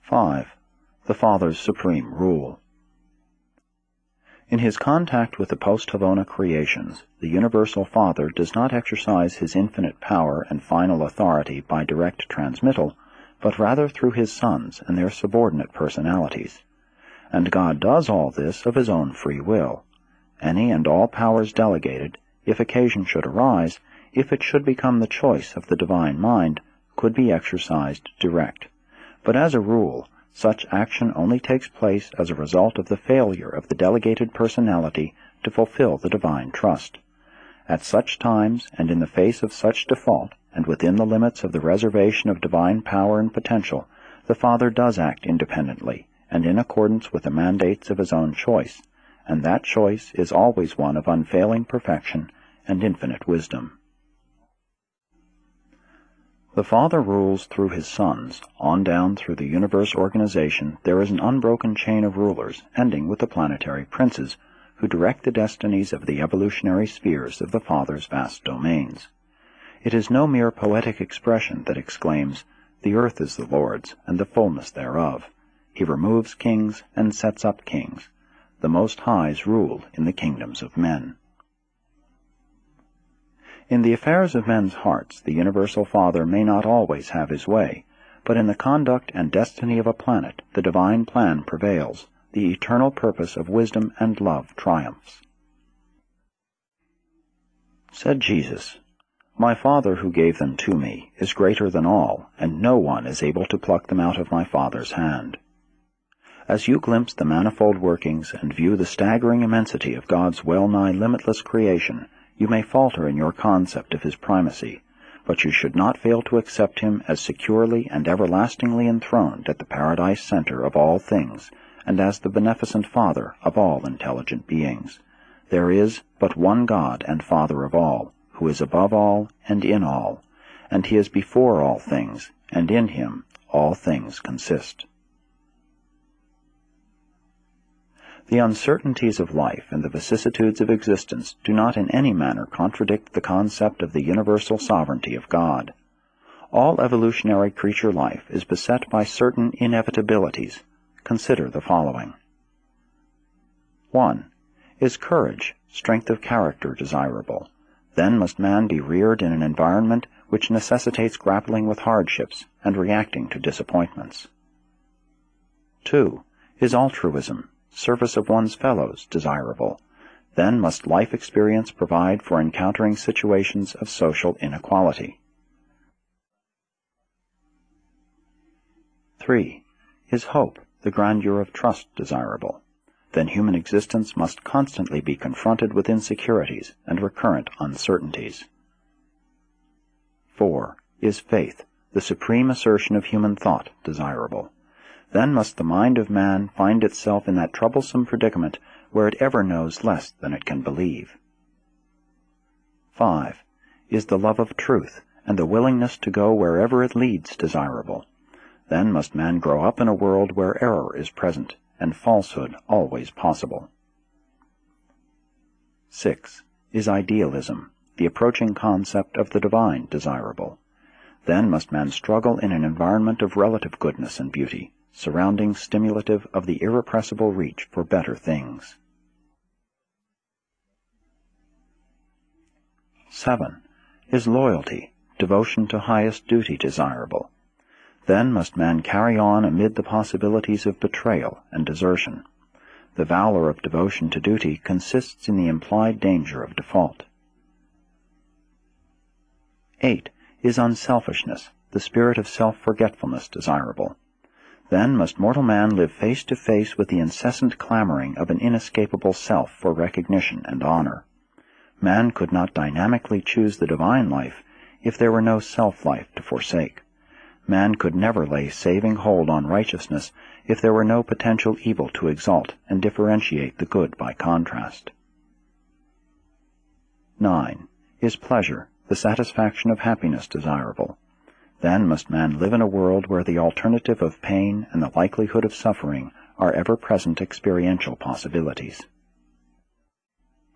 5. The Father's supreme rule. In his contact with the post-Havona creations, the Universal Father does not exercise his infinite power and final authority by direct transmittal, but rather through his sons and their subordinate personalities. And God does all this of his own free will. Any and all powers delegated, if occasion should arise, if it should become the choice of the divine mind, could be exercised direct. But as a rule, such action only takes place as a result of the failure of the delegated personality to fulfill the divine trust. At such times, and in the face of such default, and within the limits of the reservation of divine power and potential, the Father does act independently, and in accordance with the mandates of his own choice, and that choice is always one of unfailing perfection and infinite wisdom. The Father rules through his sons. On down through the universe organization there is an unbroken chain of rulers, ending with the planetary princes, who direct the destinies of the evolutionary spheres of the Father's vast domains. It is no mere poetic expression that exclaims, "The earth is the Lord's, and the fullness thereof. He removes kings and sets up kings. The Most High's rule in the kingdoms of men." In the affairs of men's hearts, the Universal Father may not always have his way, but in the conduct and destiny of a planet, the divine plan prevails, the eternal purpose of wisdom and love triumphs. Said Jesus, "My Father who gave them to me is greater than all, and no one is able to pluck them out of my Father's hand." As you glimpse the manifold workings and view the staggering immensity of God's well-nigh limitless creation, you may falter in your concept of his primacy, but you should not fail to accept him as securely and everlastingly enthroned at the paradise center of all things, and as the beneficent Father of all intelligent beings. There is but one God and Father of all, who is above all and in all, and he is before all things, and in him all things consist. The uncertainties of life and the vicissitudes of existence do not in any manner contradict the concept of the universal sovereignty of God. All evolutionary creature life is beset by certain inevitabilities. Consider the following. 1. Is courage, strength of character, desirable? Then must man be reared in an environment which necessitates grappling with hardships and reacting to disappointments. 2. Is altruism, service of one's fellows, desirable? Then must life experience provide for encountering situations of social inequality. 3. Is hope, the grandeur of trust, desirable? Then human existence must constantly be confronted with insecurities and recurrent uncertainties. 4. Is faith, the supreme assertion of human thought, desirable? Then must the mind of man find itself in that troublesome predicament where it ever knows less than it can believe. 5. Is the love of truth and the willingness to go wherever it leads desirable? Then must man grow up in a world where error is present and falsehood always possible. 6. Is idealism, the approaching concept of the divine, desirable? Then must man struggle in an environment of relative goodness and beauty, surroundings stimulative of the irrepressible reach for better things. 7. Is loyalty, devotion to highest duty, desirable? Then must man carry on amid the possibilities of betrayal and desertion. The valor of devotion to duty consists in the implied danger of default. 8. Is unselfishness, the spirit of self-forgetfulness, desirable? Then must mortal man live face to face with the incessant clamoring of an inescapable self for recognition and honor. Man could not dynamically choose the divine life if there were no self-life to forsake. Man could never lay saving hold on righteousness if there were no potential evil to exalt and differentiate the good by contrast. 9. Is pleasure, the satisfaction of happiness, desirable? Then must man live in a world where the alternative of pain and the likelihood of suffering are ever-present experiential possibilities.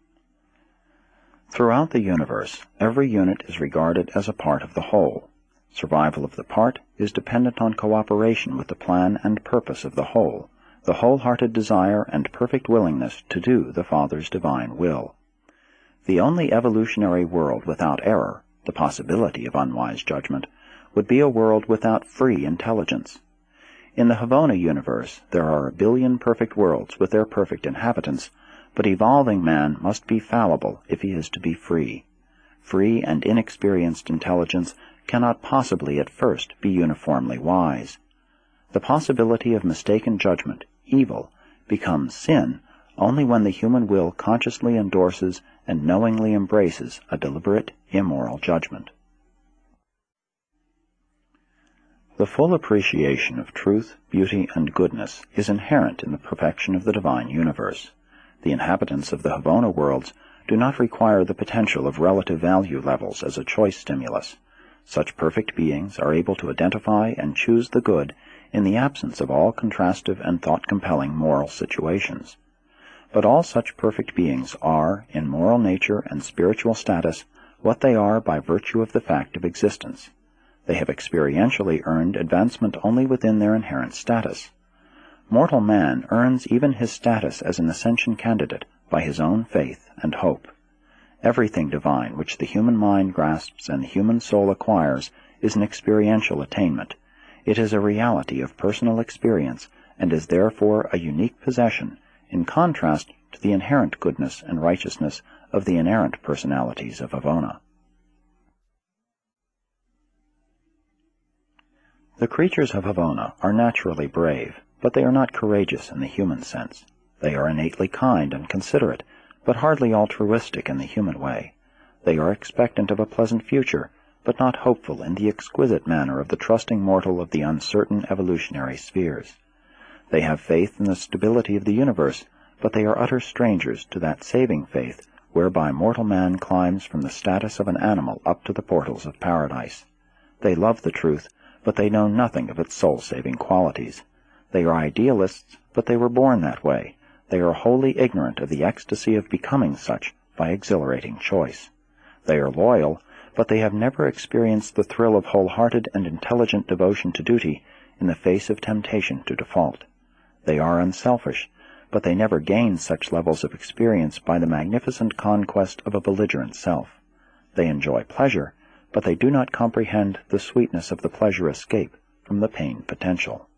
Throughout the universe, every unit is regarded as a part of the whole. Survival of the part is dependent on cooperation with the plan and purpose of the whole, the wholehearted desire and perfect willingness to do the Father's divine will. The only evolutionary world without error, the possibility of unwise judgment, would be a world without free intelligence. In the Havona universe, there are 1 billion perfect worlds with their perfect inhabitants, but evolving man must be fallible if he is to be free. Free and inexperienced intelligence cannot possibly at first be uniformly wise. The possibility of mistaken judgment, evil, becomes sin only when the human will consciously endorses and knowingly embraces a deliberate, immoral judgment. The full appreciation of truth, beauty, and goodness is inherent in the perfection of the divine universe. The inhabitants of the Havona worlds do not require the potential of relative value levels as a choice stimulus. Such perfect beings are able to identify and choose the good in the absence of all contrastive and thought-compelling moral situations. But all such perfect beings are, in moral nature and spiritual status, what they are by virtue of the fact of existence. They have experientially earned advancement only within their inherent status. Mortal man earns even his status as an ascension candidate by his own faith and hope. Everything divine which the human mind grasps and the human soul acquires is an experiential attainment. It is a reality of personal experience and is therefore a unique possession, in contrast to the inherent goodness and righteousness of the inerrant personalities of Havona. The creatures of Havona are naturally brave, but they are not courageous in the human sense. They are innately kind and considerate, but hardly altruistic in the human way. They are expectant of a pleasant future, but not hopeful in the exquisite manner of the trusting mortal of the uncertain evolutionary spheres. They have faith in the stability of the universe, but they are utter strangers to that saving faith whereby mortal man climbs from the status of an animal up to the portals of paradise. They love the truth, but they know nothing of its soul-saving qualities. They are idealists, but they were born that way. They are wholly ignorant of the ecstasy of becoming such by exhilarating choice. They are loyal, but they have never experienced the thrill of wholehearted and intelligent devotion to duty in the face of temptation to default. They are unselfish, but they never gain such levels of experience by the magnificent conquest of a belligerent self. They enjoy pleasure, but they do not comprehend the sweetness of the pleasure escape from the pain potential.